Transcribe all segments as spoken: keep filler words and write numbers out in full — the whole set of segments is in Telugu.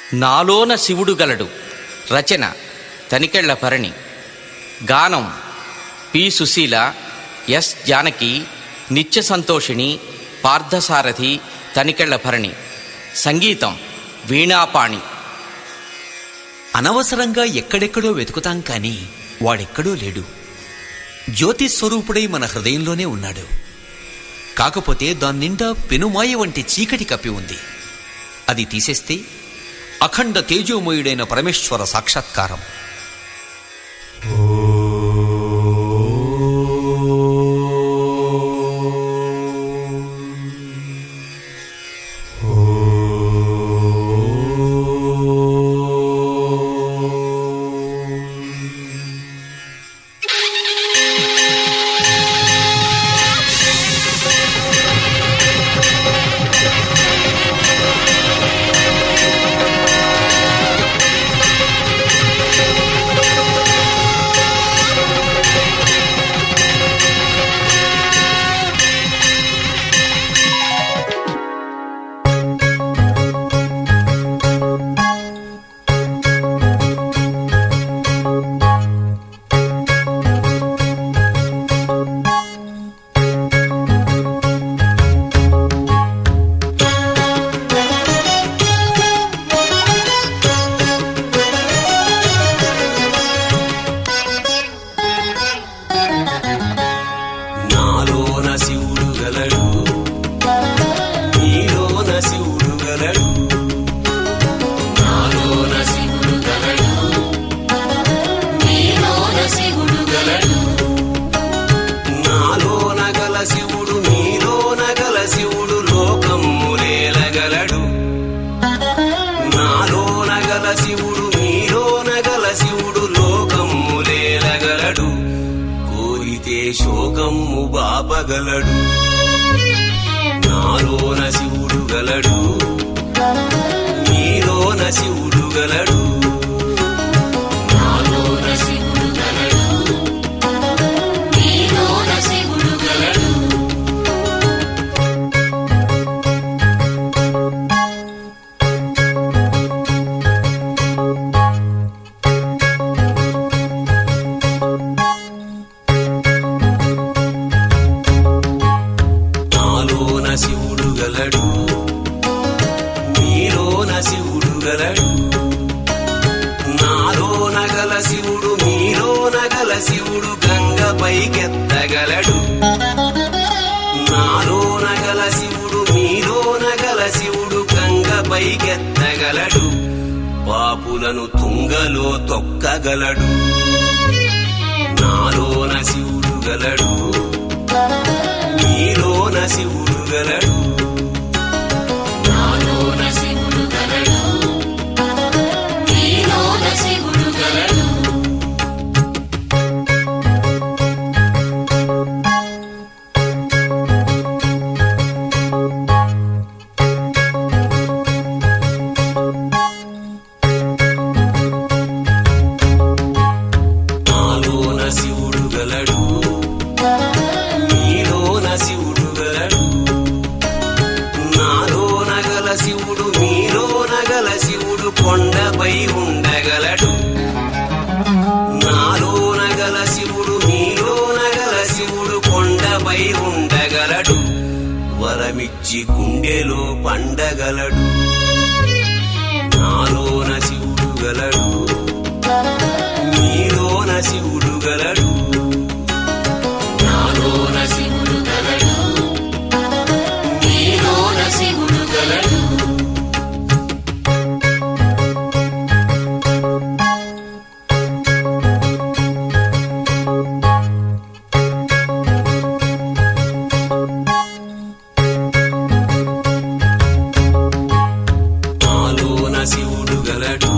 నాలోన శివుడు గలడు. రచన తనికెళ్ల భరణి. గానం పి సుశీల, ఎస్ జానకి, నిత్య సంతోషిణి, పార్థసారథి, తనికెళ్ల భరణి. సంగీతం వీణాపాణి. అనవసరంగా ఎక్కడెక్కడో వెతుకుతాం కానీ వాడెక్కడో లేడు. జ్యోతిస్వరూపుడై మన హృదయంలోనే ఉన్నాడు. కాకపోతే దాని నిండా పెనుమాయ వంటి చీకటి కప్పి ఉంది. అది తీసేస్తే అఖండ తేజోమయుడైన పరమేశ్వర సాక్షాత్కారం. శోకమ్ము బాపగలడు. నాలోన శివుడు గలడు, నీలోన శివుడు గలడు. నాలోన శివుడు గలడు, నీలోన శివుడు గలడు. నాలోన గల శివుడు మీలోన గల శివుడు గంగపైకెత్తగలడు. నాలోన గల శివుడు మీలోన గల శివుడు గంగపైకెత్తగలడు. పాపులను తుంగలో తొక్కగలడు. నాలోన శివుడు గలడు, మీలోన శివుడు గలడు. నాలోన శివుడు గలడు, నీలోన శివుడు గలడు. నాలోన శివుడు గలడు, నీలోన శివుడు గలడు. నాలోన గల శివుడు మీలోన గల శివుడు కొండపై ఉండగలడు. నాలోన గల శివుడు మీలోన గల శివుడు కొండపై ఉండగలడు. వరమిచ్చి గుండెలో పండగలడు. నాలోన శివుడు గలడు, మీలోన శివుడు గలడు. నాలోన శివుడు గలడు, మీలోన శివుడు గలడు. నాలోన శివుడు గలడు,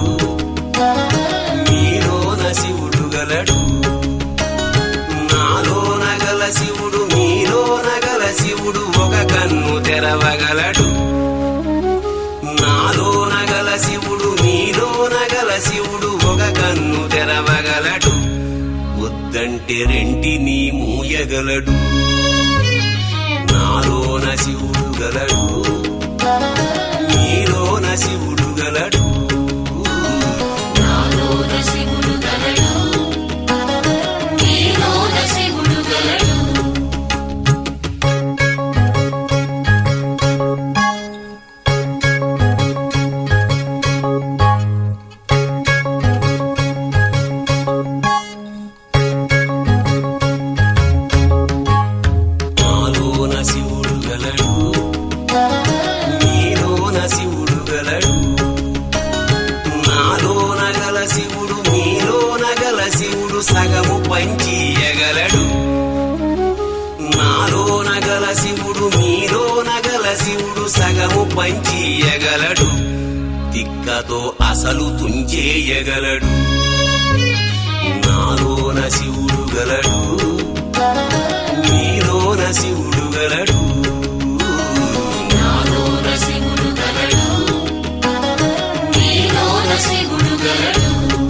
మీలోన శివుడు గలడు. నాలోన గల శివుడు మీలోన గల శివుడు ఒక కన్ను తెరవగలడు. నాలోన గల శివుడు మీలోన గల శివుడు ఒక కన్ను తెరవగలడు. వద్దంటే రెంటిని మూయగలడు. నాలోన శివుడు గలడు, నీలోన శివుడు గలడు. శివుడు సగము పంచియగలడు, తిక్కతో అసలు తుంచేయగలడు. నాలోన శివుడు గలడు, నీలోన శివుడు గలడు. నాలోన శివుడు గలడు, నీలోన శివుడు గలడు.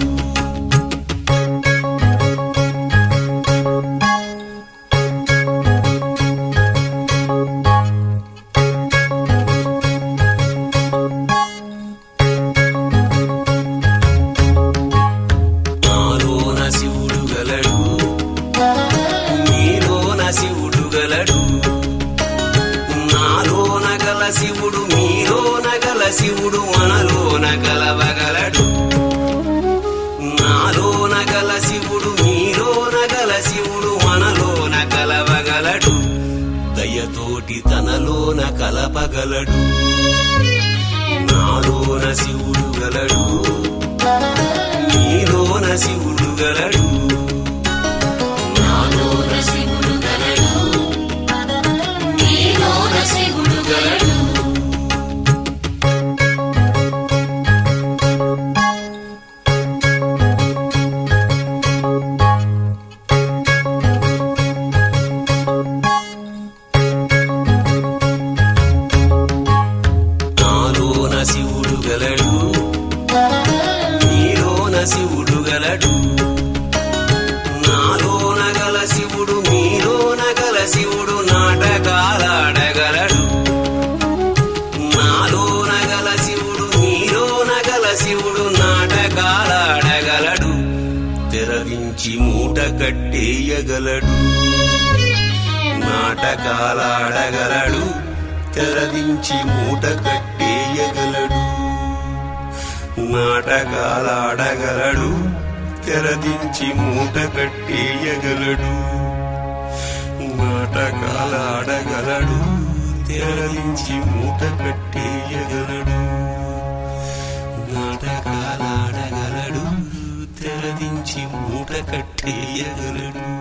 శివుడు మీలోన గల శివుడు మనలోన కలవగలడు. నాలోన గల శివుడు మీలోన గల శివుడు మనలోన కలవగలడు. దయతోటి తనలోన కలపగలడు. నాలోన శివుడు గలడు, నీలోన శివుడు గలడు. నాలోన శివుడు గలడు, నీలోన శివుడు గలడు. శివుడు గలడు, నీలోన శివుడు గలడు. నాలోన గల శివుడు మీలోన గల శివుడు నాటకాలాడగలడు. నాలోన గల శివుడు మీలోన గల శివుడు నాటకాలాడగలడు. తెరవించి మూట కట్టేయగలడు. నాటకాలాడగలడు, తెరదించి మూట కట్టేయగలడు. నాటకాలాడగలడు, తెరదించి మూట కట్టేయగలడు. నాటకాలాడగలడు, తెరదించి మూట కట్టేయగలడు. నాటకాలాడగలడు, తెరదించి మూట కట్టేయగలడు.